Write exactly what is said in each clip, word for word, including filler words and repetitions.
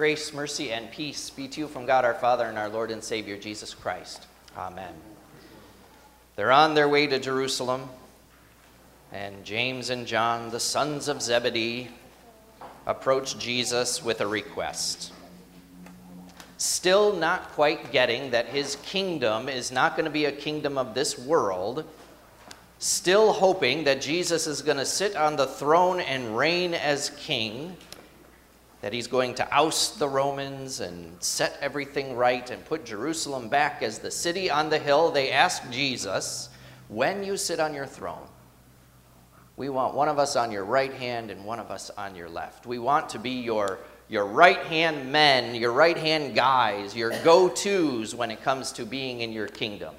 Grace, mercy, and peace be to you from God our Father and our Lord and Savior, Jesus Christ. Amen. They're on their way to Jerusalem, and James and John, the sons of Zebedee, approach Jesus with a request. Still not quite getting that his kingdom is not going to be a kingdom of this world, still hoping that Jesus is going to sit on the throne and reign as king, that he's going to oust the Romans and set everything right and put Jerusalem back as the city on the hill. They ask Jesus, when you sit on your throne, we want one of us on your right hand and one of us on your left. We want to be your, your right-hand men, your right-hand guys, your go-tos when it comes to being in your kingdom.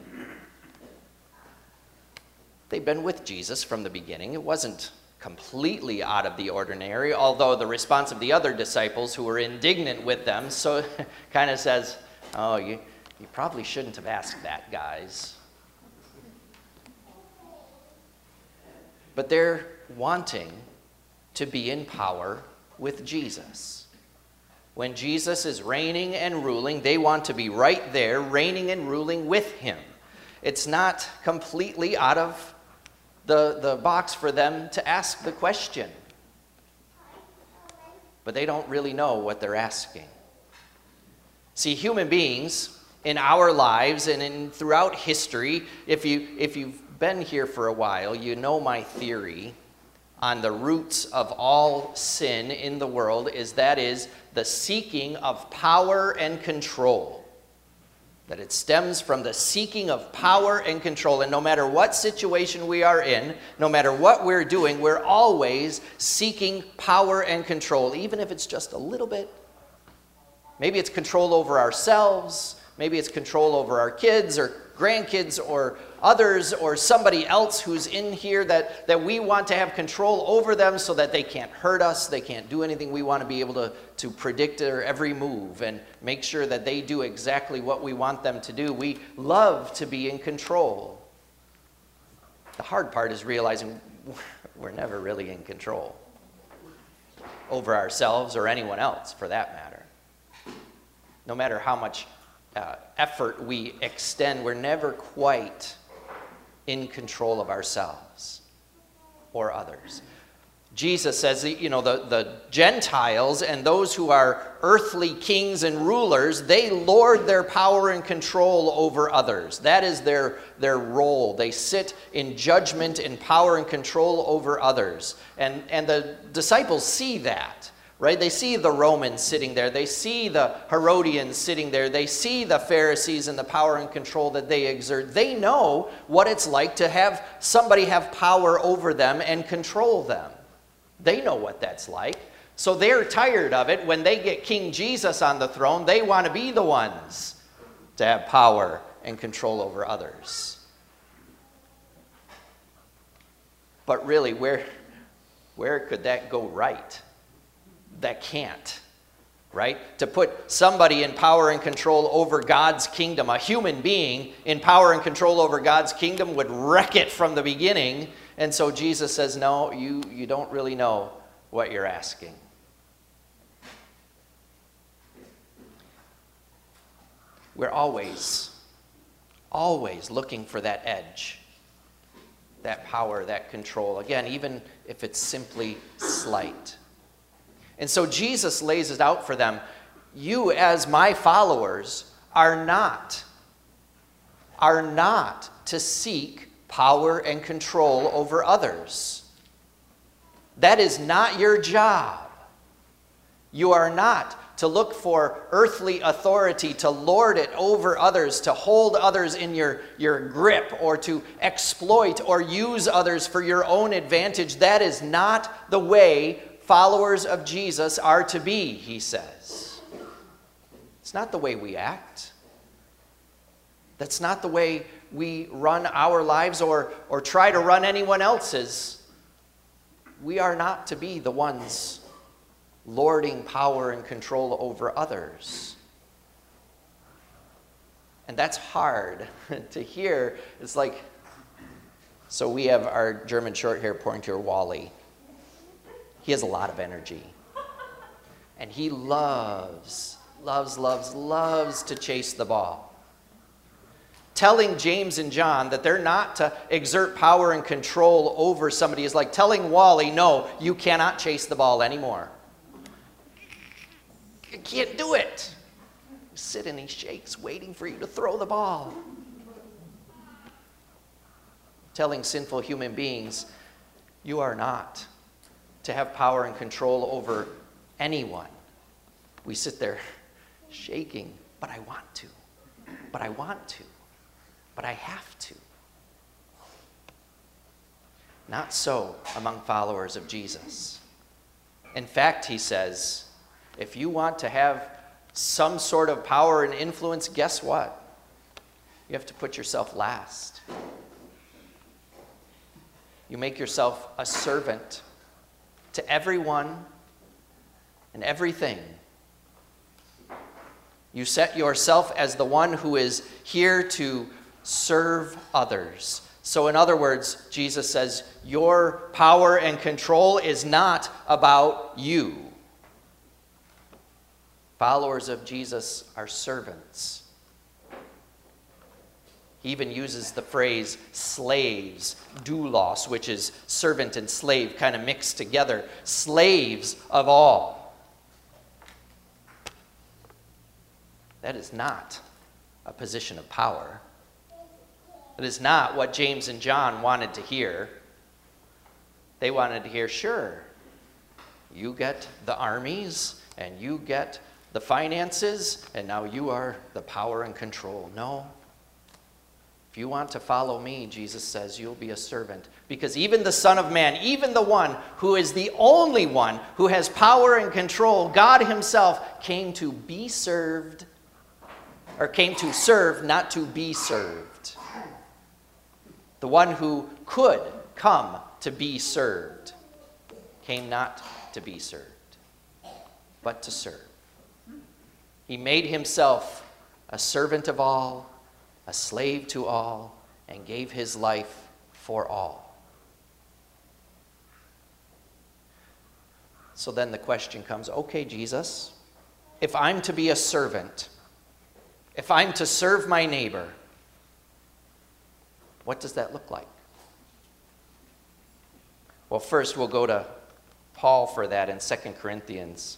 They've been with Jesus from the beginning. It wasn't completely out of the ordinary, although the response of the other disciples who were indignant with them so kind of says, oh, you, you probably shouldn't have asked that, guys. But they're wanting to be in power with Jesus. When Jesus is reigning and ruling, they want to be right there, reigning and ruling with him. It's not completely out of the, the box for them to ask the question. But they don't really know what they're asking. See, human beings in our lives and in throughout history, if you if you've been here for a while, you know my theory on the roots of all sin in the world is that is the seeking of power and control. That it stems from the seeking of power and control. And no matter what situation we are in, no matter what we're doing, we're always seeking power and control, even if it's just a little bit. Maybe it's control over ourselves. Maybe it's control over our kids or grandkids or others or somebody else who's in here that, that we want to have control over them so that they can't hurt us, they can't do anything. We want to be able to, to predict their every move and make sure that they do exactly what we want them to do. We love to be in control. The hard part is realizing we're never really in control over ourselves or anyone else for that matter. No matter how much Uh, effort we extend, we're never quite in control of ourselves or others. Jesus says, you know, the, the Gentiles and those who are earthly kings and rulers, they lord their power and control over others. That is their, their role. They sit in judgment and power and control over others. And, and the disciples see that. Right? They see the Romans sitting there. They see the Herodians sitting there. They see the Pharisees and the power and control that they exert. They know what it's like to have somebody have power over them and control them. They know what that's like. So they're tired of it. When they get King Jesus on the throne, they want to be the ones to have power and control over others. But really, where, where could that go right? That can't, right? To put somebody in power and control over God's kingdom, a human being in power and control over God's kingdom would wreck it from the beginning. And so Jesus says, no, you, you don't really know what you're asking. We're always, always looking for that edge, that power, that control. Again, even if it's simply slight. And so Jesus lays it out for them. You as my followers are not, are not to seek power and control over others. That is not your job. You are not to look for earthly authority, to lord it over others, to hold others in your, your grip, or to exploit or use others for your own advantage. That is not the way followers of Jesus are to be, he says. It's not the way we act. That's not the way we run our lives or, or try to run anyone else's. We are not to be the ones lording power and control over others. And that's hard to hear. It's like, so we have our German short hair pointer, Wally. He has a lot of energy. And he loves, loves, loves, loves to chase the ball. Telling James and John that they're not to exert power and control over somebody is like telling Wally, no, you cannot chase the ball anymore. You can't do it. You sit and he shakes, waiting for you to throw the ball. Telling sinful human beings, you are not to have power and control over anyone. We sit there shaking, but I want to, but I want to, but I have to. Not so among followers of Jesus. In fact, he says, if you want to have some sort of power and influence, guess what? You have to put yourself last. You make yourself a servant to everyone and everything. You set yourself as the one who is here to serve others. So in other words, Jesus says, your power and control is not about you. Followers of Jesus are servants. He even uses the phrase slaves, doulos, which is servant and slave kind of mixed together. Slaves of all. That is not a position of power. That is not what James and John wanted to hear. They wanted to hear, sure, you get the armies and you get the finances and now you are the power and control. No. If you want to follow me, Jesus says, you'll be a servant. Because even the Son of Man, even the one who is the only one who has power and control, God himself came to be served, or came to serve, not to be served. The one who could come to be served came not to be served, but to serve. He made himself a servant of all, a slave to all, and gave his life for all. So then the question comes, okay, Jesus, if I'm to be a servant, if I'm to serve my neighbor, what does that look like? Well, first we'll go to Paul for that in Second Corinthians.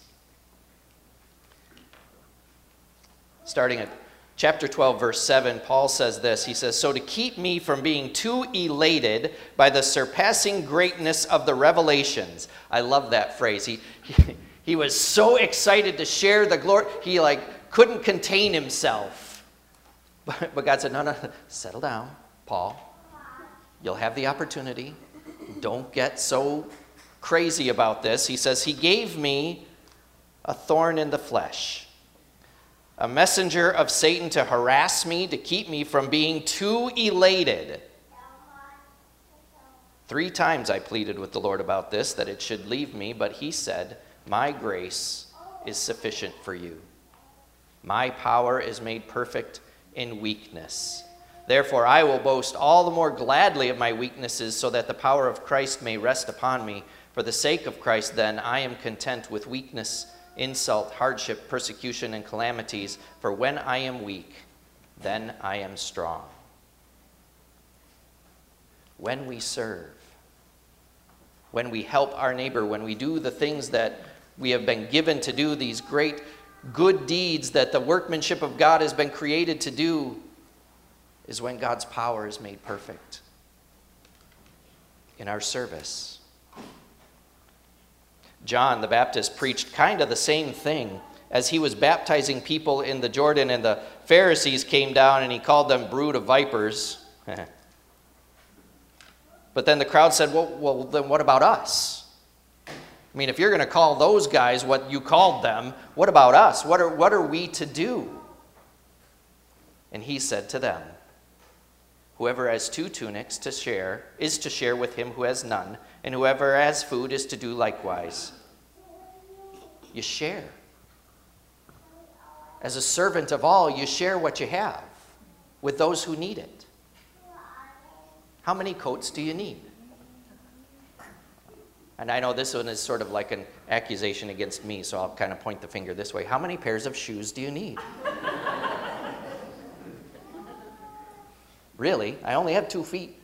Starting at chapter twelve, verse seven, Paul says this. He says, so to keep me from being too elated by the surpassing greatness of the revelations. I love that phrase. He, he, he was so excited to share the glory. He like couldn't contain himself. But, but God said, no, no, settle down, Paul. You'll have the opportunity. Don't get so crazy about this. He says, he gave me a thorn in the flesh, a messenger of Satan to harass me, to keep me from being too elated. Three times I pleaded with the Lord about this, that it should leave me, but he said, my grace is sufficient for you. My power is made perfect in weakness. Therefore I will boast all the more gladly of my weaknesses, so that the power of Christ may rest upon me. For the sake of Christ, then, I am content with weakness, insult, hardship, persecution, and calamities. For when I am weak, then I am strong. When we serve, when we help our neighbor, when we do the things that we have been given to do, these great good deeds that the workmanship of God has been created to do, is when God's power is made perfect in our service. John the Baptist preached kind of the same thing as he was baptizing people in the Jordan, and the Pharisees came down and he called them brood of vipers. But then the crowd said, well, well, then what about us? I mean, if you're going to call those guys what you called them, what about us? What are, what are we to do? And he said to them, whoever has two tunics to share is to share with him who has none, and whoever has food is to do likewise. You share. As a servant of all, you share what you have with those who need it. How many coats do you need? And I know this one is sort of like an accusation against me, so I'll kind of point the finger this way. How many pairs of shoes do you need? Really? I only have two feet.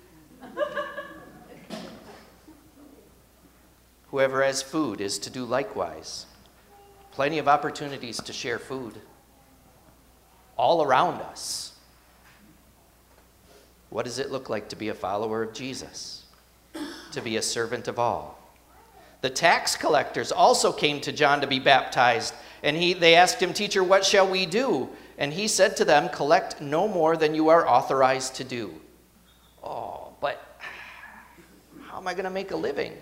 Whoever has food is to do likewise. Plenty of opportunities to share food all around us. What does it look like to be a follower of Jesus? To be a servant of all. The tax collectors also came to John to be baptized, and he, they asked him, "Teacher, what shall we do?" And he said to them, "Collect no more than you are authorized to do." Oh, but how am I going to make a living?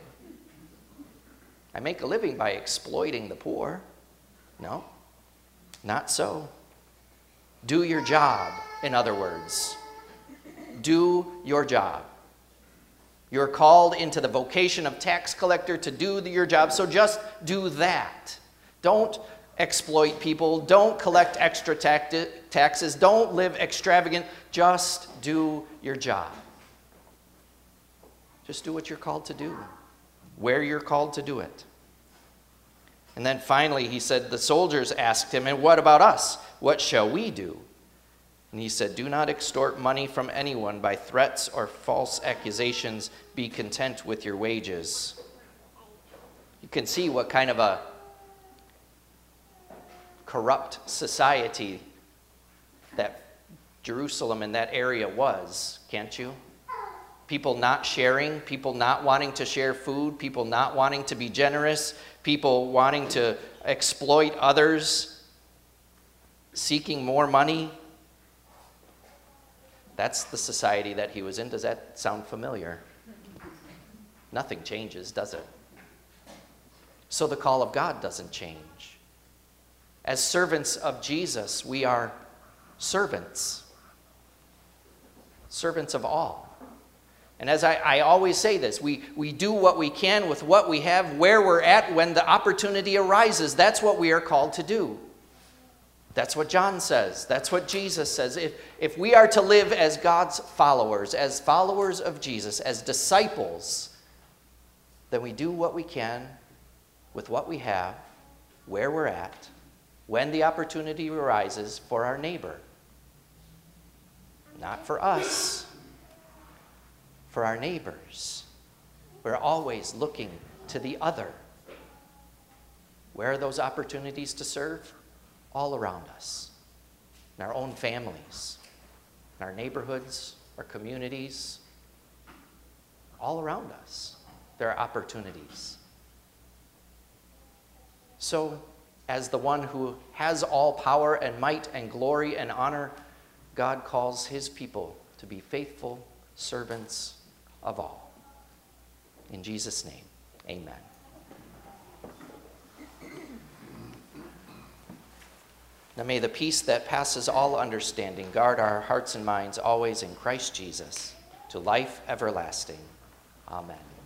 I make a living by exploiting the poor. No, not so. Do your job, in other words. Do your job. You're called into the vocation of tax collector to do your job, so just do that. Don't exploit people. Don't collect extra taxes. Don't live extravagant. Just do your job. Just do what you're called to do, where you're called to do it. And then finally, he said, the soldiers asked him, "And what about us? What shall we do?" And he said, "Do not extort money from anyone by threats or false accusations. Be content with your wages." You can see what kind of a corrupt society that Jerusalem and that area was, can't you? People not sharing, people not wanting to share food, people not wanting to be generous, people wanting to exploit others, seeking more money. That's the society that he was in. Does that sound familiar? Nothing changes, does it? So the call of God doesn't change. As servants of Jesus, we are servants. Servants of all. And as I, I always say this, we, we do what we can with what we have, where we're at, when the opportunity arises. That's what we are called to do. That's what John says. That's what Jesus says. If, if we are to live as God's followers, as followers of Jesus, as disciples, then we do what we can with what we have, where we're at, when the opportunity arises for our neighbor. Not for us, for our neighbors. We're always looking to the other. Where are those opportunities to serve? All around us, in our own families, in our neighborhoods, our communities, all around us, there are opportunities. So, as the one who has all power and might and glory and honor, God calls his people to be faithful servants of all. In Jesus' name, amen. Now may the peace that passes all understanding guard our hearts and minds always in Christ Jesus, to life everlasting. Amen.